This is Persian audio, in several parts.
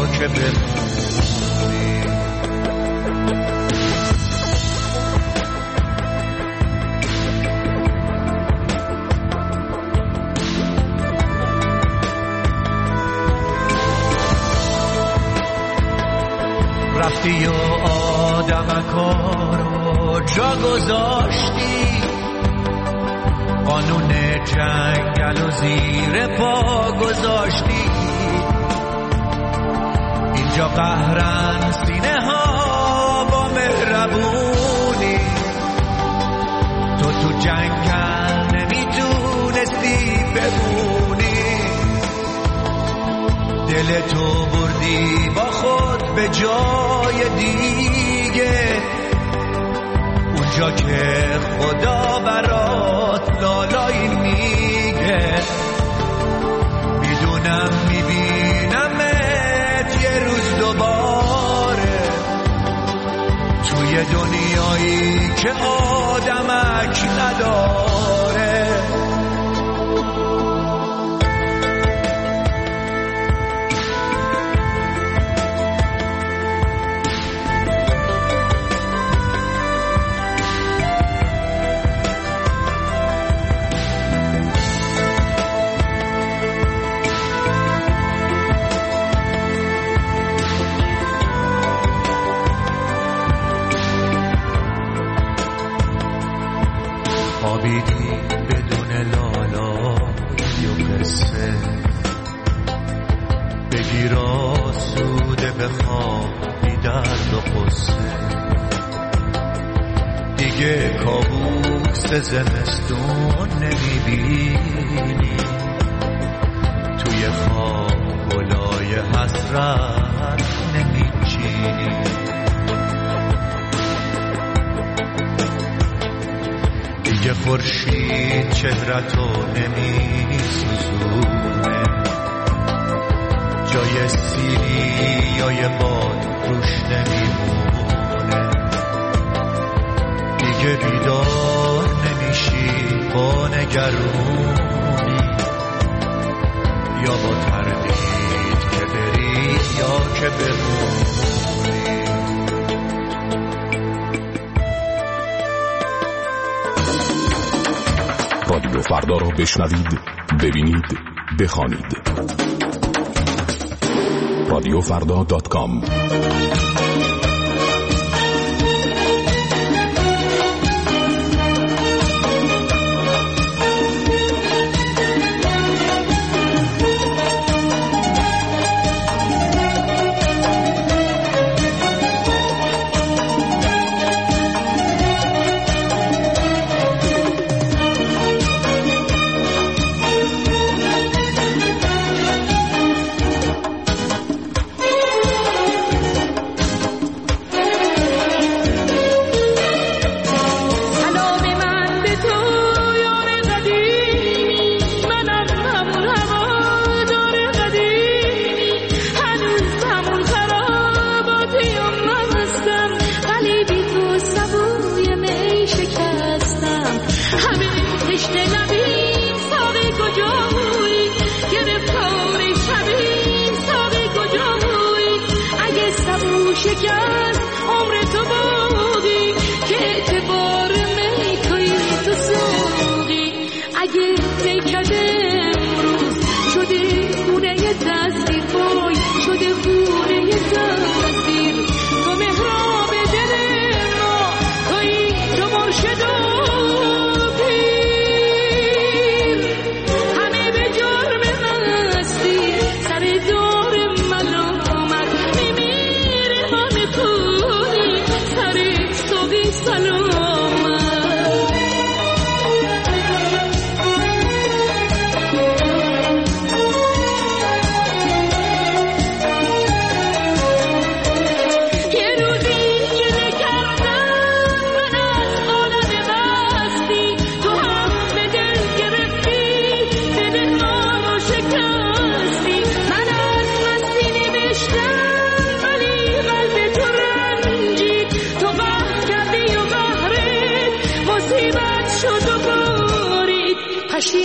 یا که بمونی. رفتی و آدمکا رو جا گذاشتی، قانون جنگل و زیر پا گذاشتی. اینجا قهرن سینه ها با مهربونی، تو جنگل نمیتونستی بمونی. دل تو بردی با خود به جای دیگه، اونجا که خدا برات لالایی میگه. میدونم میبینمت یه روز دوباره توی دنیایی که آدمک نداره. خوابیدی بدون لالا یا قصه، بگیر آسوده بخوابی درد و قصه. دیگه کابوس زمستون نمیبینی، توی خواب گلای حسرت نمیچینی. دیگه خورشید چهرتو نمی سوزونه، جای سیری یا یه باد روش نمیمونه. دیگه بیدار نمیشی با نگرونی، یا با تردید که بری یا که بمونی. رادیو فردا رو بشنوید، ببینید، بخوانید. radiofrda.com.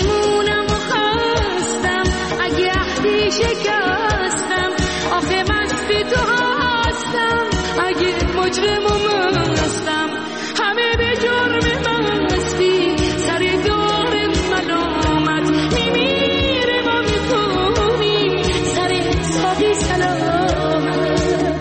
پشیمونم و خستم اگه عهدی شکستم، آخه من مجرم و مستم، همه به جرم مستی سر دار ملامت میمیره ما میکنیم سر ساقی سلامت.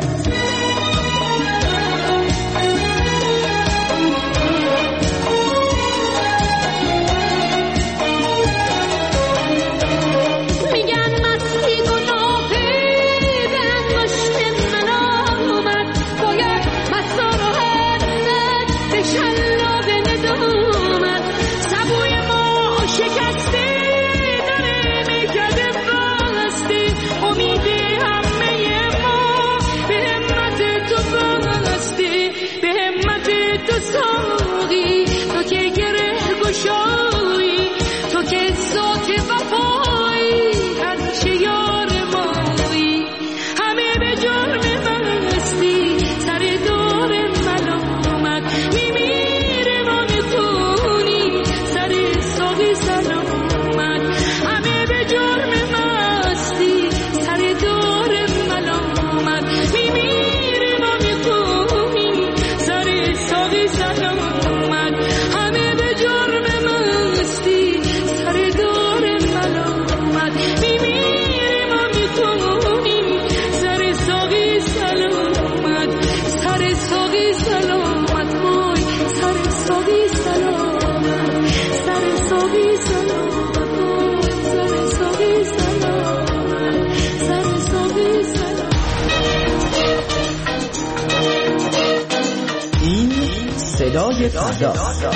صدای فردا،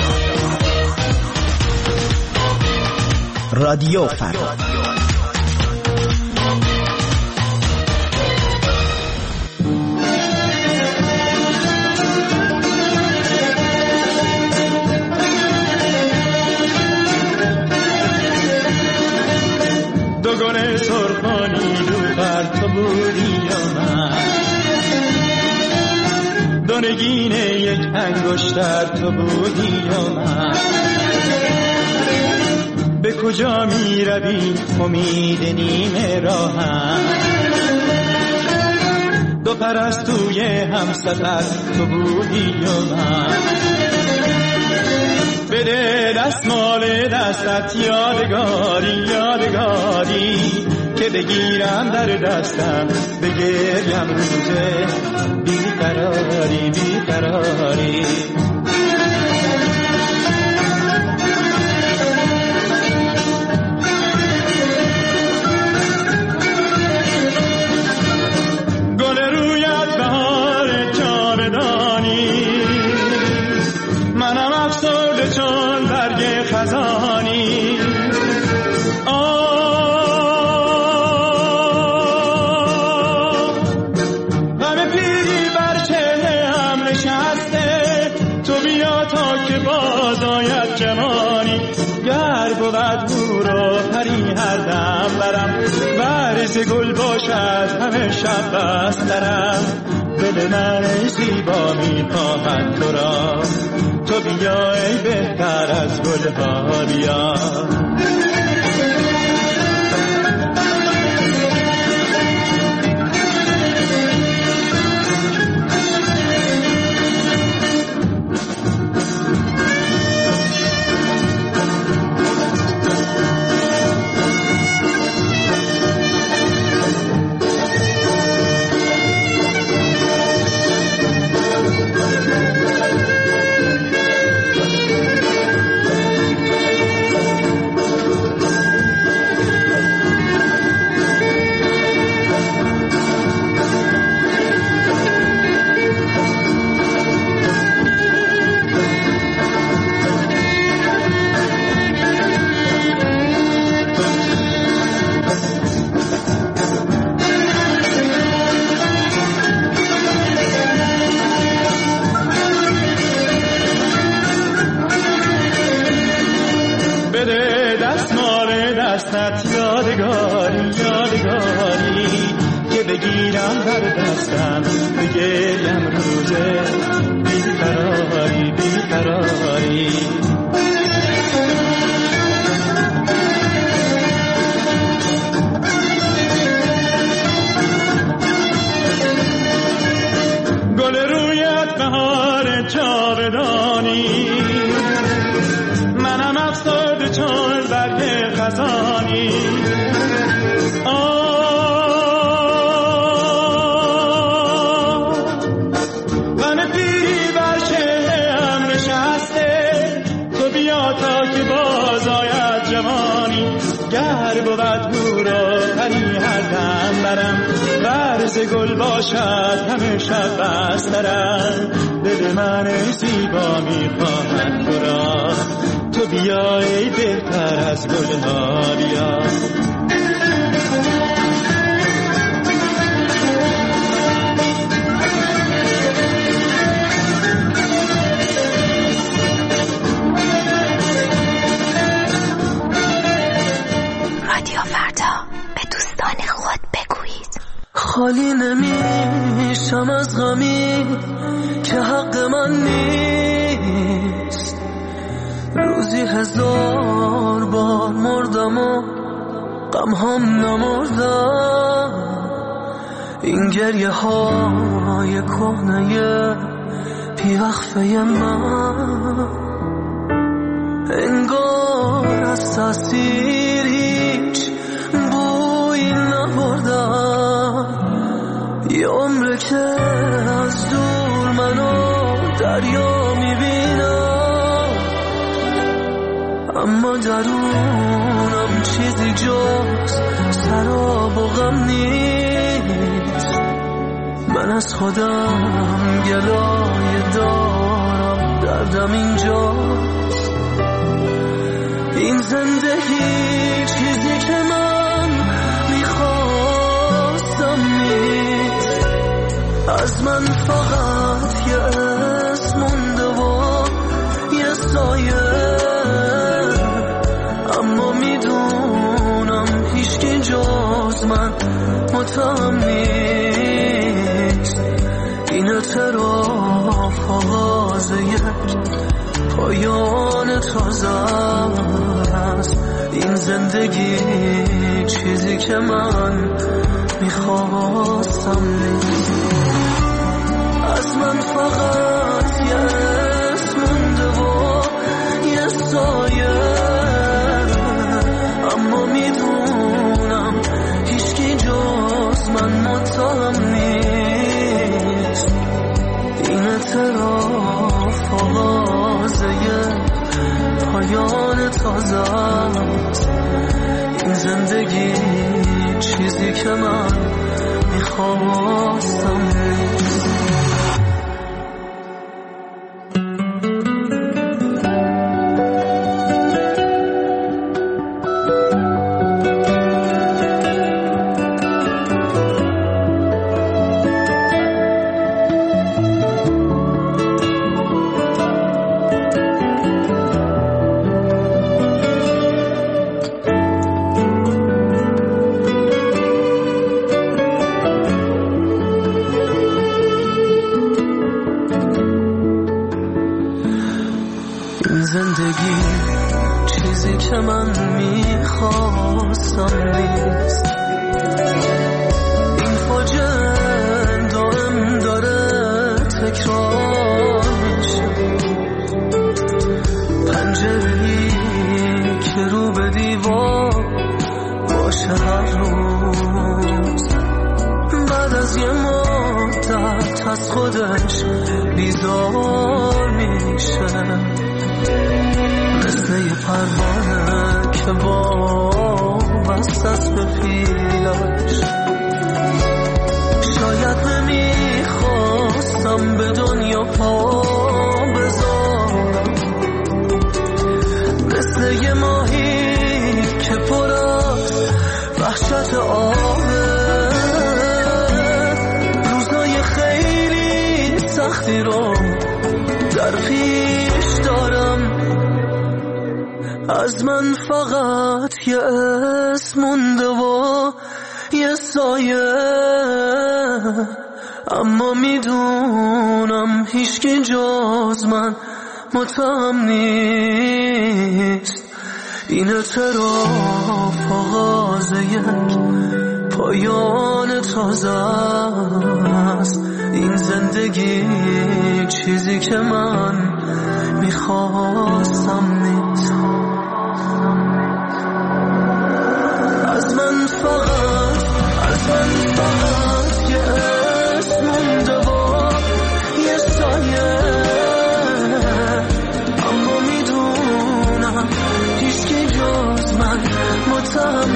رادیو فردا. دو گل سرخانی رو بر تو بودی یا من، دو نگین یک انگشتر تو بودی یا من. به کجا می روی امید نیمه راهم، دو پرستوی همسفر تو بودی یا من. بده دستمال دستت یادگاری یادگاری که بگیرم در دستم بگریم روزه بیقراری بیقراری. گل رویت بهار جاودانی، منم افسرده چون برگ خزانی. غم پیری بر چهره هم نشسته، تو بیا تا که باز آید جوانی. گر بود برو پری هر دم برم، ورز گل باشد همه شب بسترم. دل من ای زیبا می خواهد تو را، تو بیا ای بهتر از گلها بیا. دستت یادگاری یادگاری که بگیرم در دستم بگریم روزه بیقراری بیقراری. گل رویت بهار جاودانی، منم افسرده چون برگ خزانی. غم پیری بر چهره‌ام نشسته، تو بیا تا که باز آید جوانی. گر بود هورا پری هر دم برم، ورز گل باشد همه شب بسترم. دل من ای زیبا میخواهد تو را، تو بیا ای بهتر از گلها بیا. خالی نمیشم از غمی که حق من نیست. روزی 1000 بار مردم و غم هم نمردم. این گریه های کهنه بیوقفه من، انگار از تاثیر هیچ بویی نبردم. یه عمره که از دور منو دریا میبینم، اما درونم چیزی جز سراب و غم نیست. من از خودم گلایه دارم، دردم اینجاست. این زندگی چیزی که من میخواستم نیست. از من فقط یه اسم مونده و یه سایه، اما میدونم هیچکی جز من متهم نیست. این اعتراف آغاز یک پایان تازه است. این زندگی چیزی که من میخواستم نیست. از من فقط یه اسم مونده و یه سایه، اما میدونم هیچکی جز من متهم نیست. این اعتراف آغاز یه پایان تازه است. این زندگی چیزی که من میخواستم نیست. زندگی چیزی که من میخواستم نیست. این فاجعه دارم داره تکرار میشه. پنجره‌ای که رو به دیوار باشه هر روز، بعد از یه مدت از خودش بیزار میشه. مثل یه پروانه که وابسته است به پیلش. شاید نمیخواستم به دنیا پا بذارم، مثل یه ماهی که پر از وحشت آبه. روزای خیلی سختی رو در پیش دارم. از من فقط یه اسم مونده و یه سایه، اما میدونم هیچکی جز من متهم نیست. این اعتراف آغاز یک پایان تازه است. این زندگی چیزی که من میخواستم نیست. از من فقط یه اسم مونده و یه سایه، اما میدونم هیچکی جز من متهم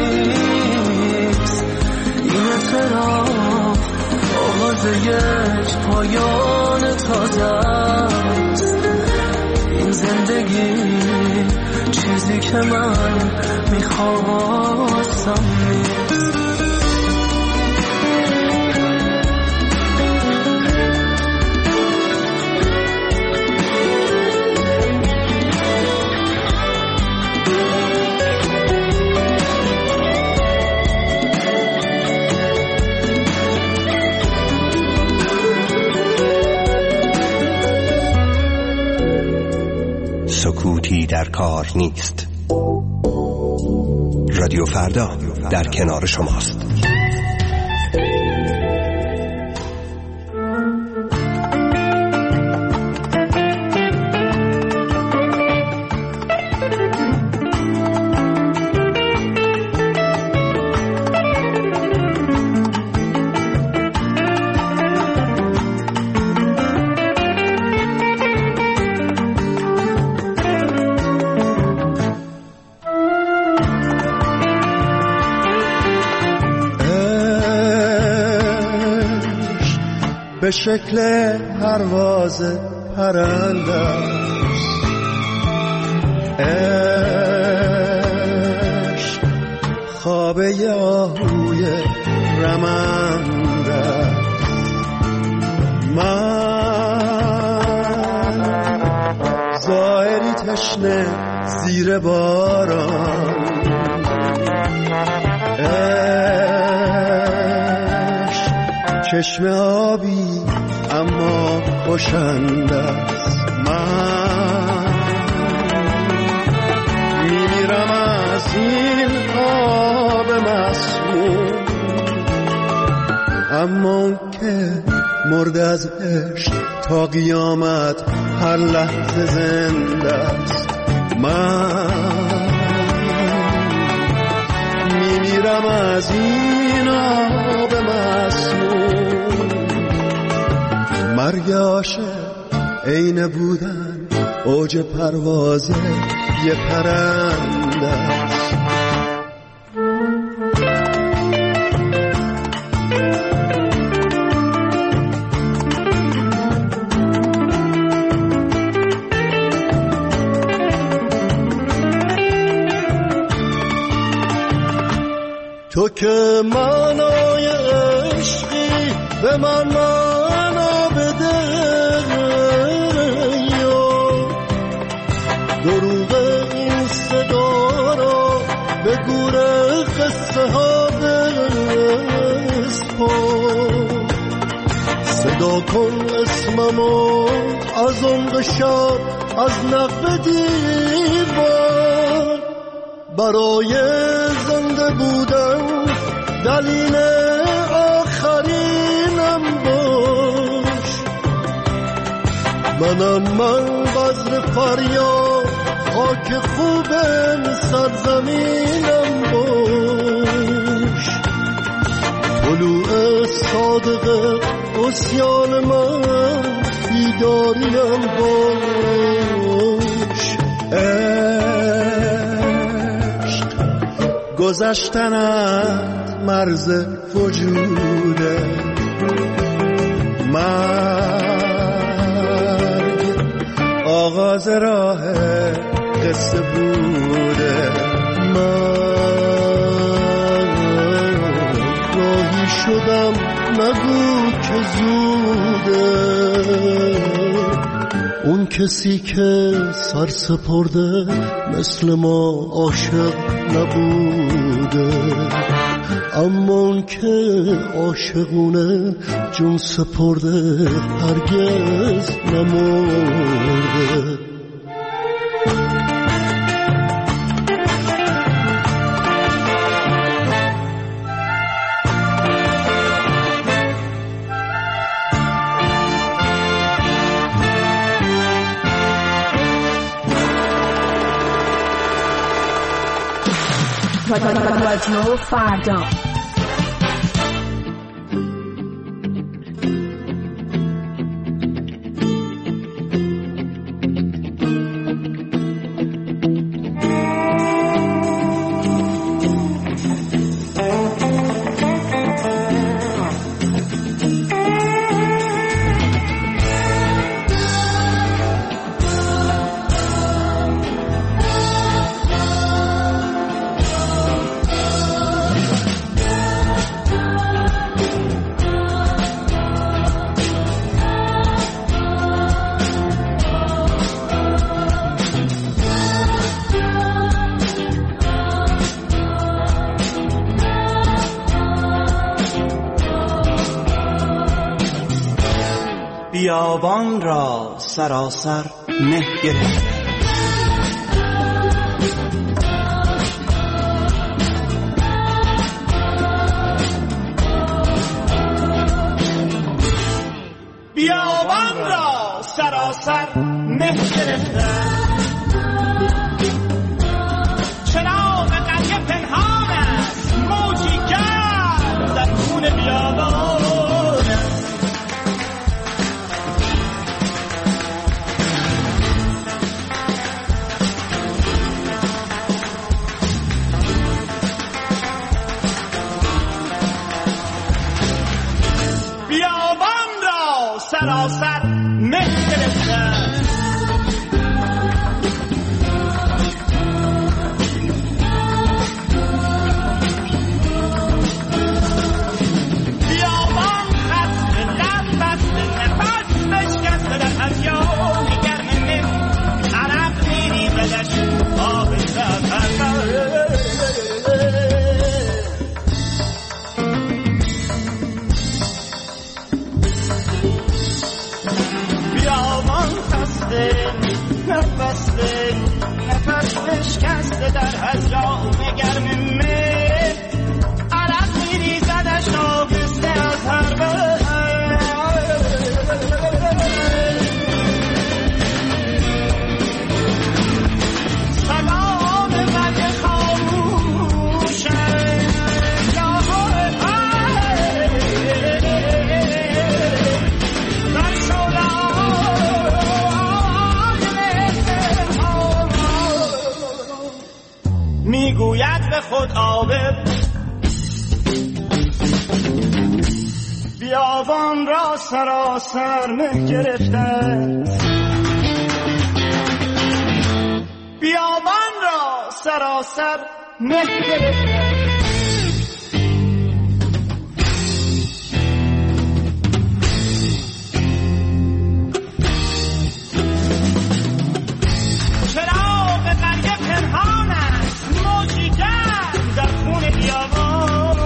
نیست. این اعتراف آغاز یک پایان تازه است. این زندگی چیزی که من میخواستم نیست. سکوتی در کار نیست. رادیو فردا در کنار شماست. به شکل پرواز پرنده است. عشق خواب آهوی رمنده است. من ظاهری تشنه زیر باران، چشم آبی اما خوشنده است. من میمیرم از این آب مسموم، اما اون که مرد از عشق تا قیامت هر لحظه زنده است. من میمیرم از این آب مسموم. مرگ عاشق عین بودن اوج پرواز یه پرنده است. تو که معنای عشقی به من معنا بده، دروغ این صدا را به گور قصه ها بسپار. صدا کن اسممو از عمق شب از نقب دیوار. برای زنده بودن دلیل آخرینم باش. من بذر فریاد خاک خوب سرزمینم باش. طلوع صادق عصیان من بیداریم باش. گذشتنت مرز وجوده، مرگ آغاز راه قصه بوده. من راهی شدم نگو که زوده. اون کسی که سر سپرده مثل ما عاشق نبوده، اما اون که عاشقونه جون سپرده هرگز نمرده. رادیو فردا. بیابان را سراسر مه گرفت، بیابان را سراسر مه گرفته، چراغ قریه پنهان است، موجی گرد در خون بیابان. سراسر مه گرفته، بیابان خسته لب بسته، نفس بشکسته در هریان گرم مه، عرق میریزدش آهسته از هر نفس بشکسته در هجران گرم مه، عرق میریزدش آهسته از هر بر. سلام من خاموشه میگوید به خود عابر، بیابان را سراسر مه گرفته، بیابان را سراسر مه گرفته. در خون بیابان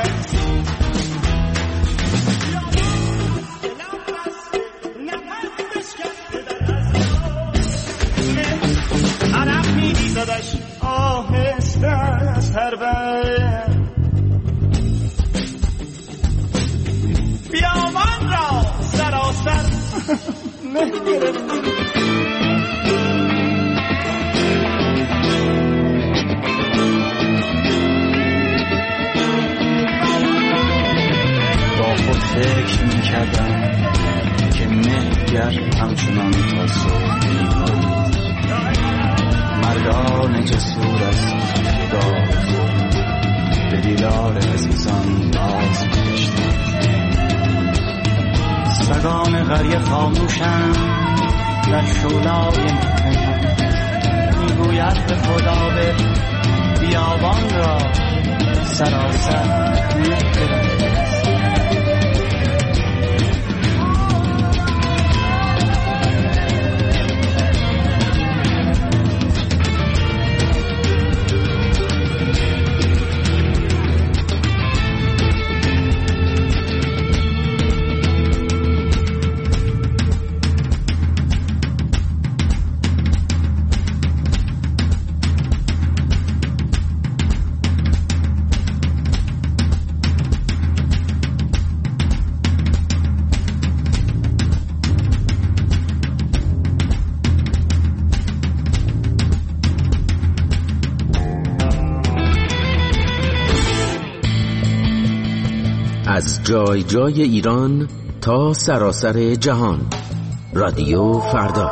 نفس بشکسته در هزیان، عرق میریزدش آهسته از هر بر. بیابان را سراسر مه گرفته، فکر میکردم که مهگر همچنان تا صبح می‌ماند، مردان جسور از گاز به دیدار عزیزان باز می‌گشتند. سگان قریه خاموشند در شولای پنهان، میگوید به خدا به بیابان را سراسر مه گرفته. از جای جای ایران تا سراسر جهان. رادیو فردا.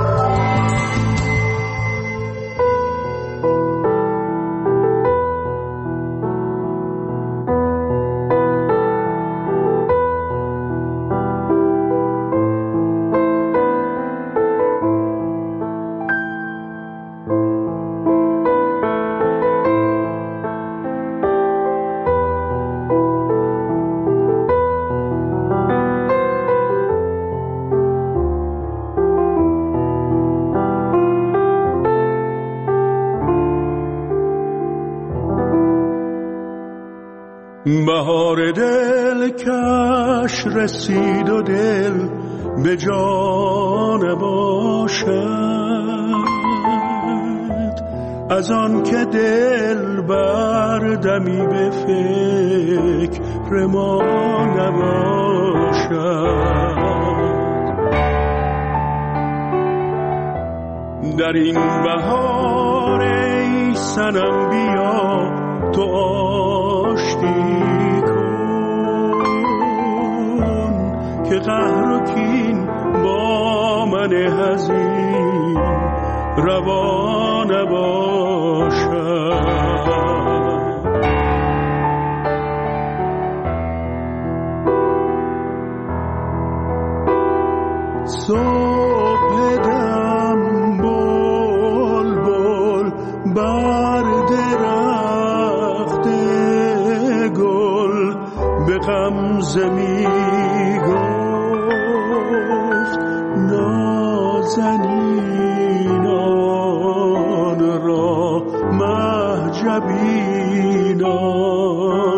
بهار دل کش رسید و دل به جان باشد، از آن که دل بردمی به فکر ما نباشد. در این بهار ای صنم بیا تو آشتی کن که قهر و کین با من حزین روا نباشد. صبح دم بلبل بر درخت گل به غمزه می گفت نازنینان را مهجبینان